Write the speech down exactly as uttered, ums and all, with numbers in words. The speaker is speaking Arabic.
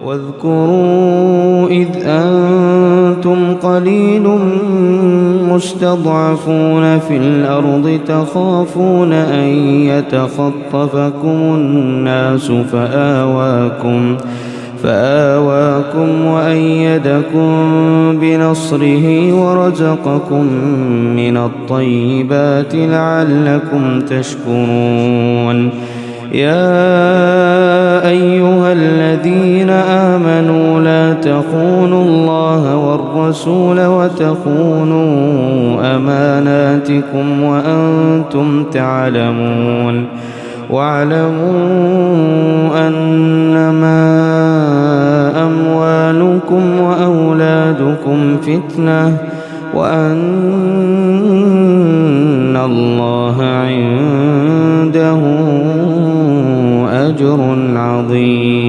واذكروا إذ أنتم قليل مستضعفون في الأرض تخافون أن يتخطفكم الناس فآواكم فآواكم وأيدكم بنصره ورزقكم من الطيبات لعلكم تشكرون. يا أيها الذين آمنوا لا تخونوا الله والرسول وتخونوا أماناتكم وأنتم تعلمون. واعلموا أنما أموالكم وأولادكم فتنة وأن الله عنده أجر عظيم.